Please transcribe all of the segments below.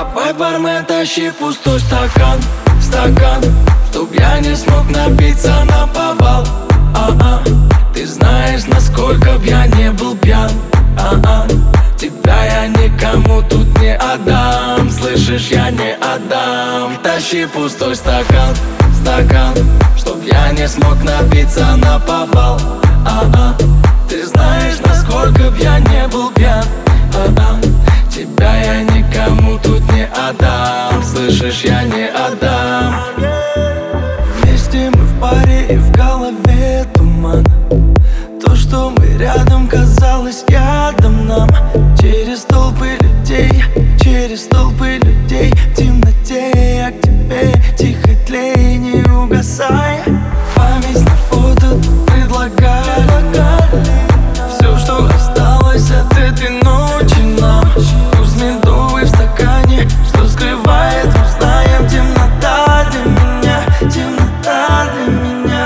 Давай, бармен, тащи пустой стакан, стакан, чтоб я не смог напиться наповал. Ты знаешь, насколько б я не был пьян. Тебя я никому тут не отдам. Слышишь, я не отдам. Тащи пустой стакан, стакан, чтоб я не смог напиться наповал. Ты знаешь, насколько б я не был пьян. Тебя я никому тут не отдам. Слышишь, я не отдам. Вместе мы в паре и в голове туман. То, что мы рядом, казалось ядом нам. Через толпы людей, через толпы людей. В темноте я к тебе тихо тлей, не угасай. Память на фото предлагали. Все, что осталось от этой ночи нам. Вкус медовый в стакане, что скрывает, узнаем. Темнота для меня, темнота для меня.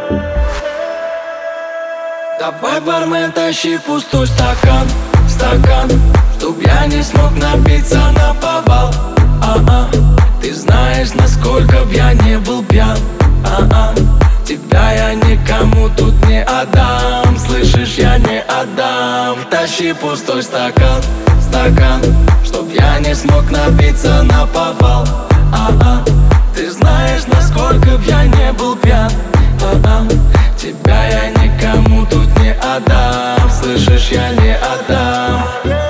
Давай, бармен, тащи пустой стакан, стакан, чтоб я не смог напиться наповал. Ты знаешь, насколько б я не был пьян. Тебя я никому тут не отдам. Слышишь, я не отдам. Тащи пустой стакан, стакан, чтоб я не смог напиться наповал. Ты знаешь, насколько б я не был пьян. Тебя я никому тут не отдам. Слышишь, я не отдам.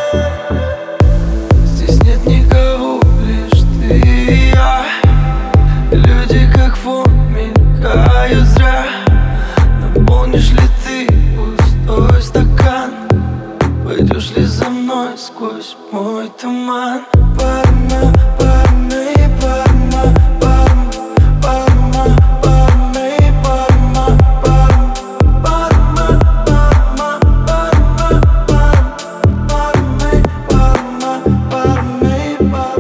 Здесь нет никого, лишь ты и я. Люди как фон мелькают зря. Наполнишь ли ты пустой стакан? Пойдешь ли за мной сквозь мой туман? Парма, парма, парма, парма, парма, парма, парма, парма, парма, парма.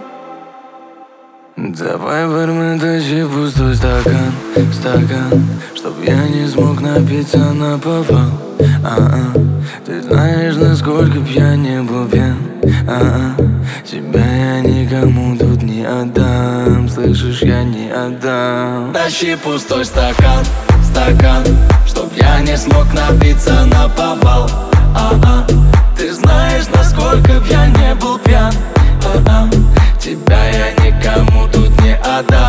Давай, бармен, тащи пустой стакан, стакан, чтоб я не смог напиться наповал. Ты знаешь, насколько б я не был пьян. Тебя я никому тут не отдам. Слышишь, я не отдам. Тащи пустой стакан, стакан, чтоб я не смог напиться наповал. Ты знаешь, насколько б я не был пьян. Тебя я никому тут не отдам.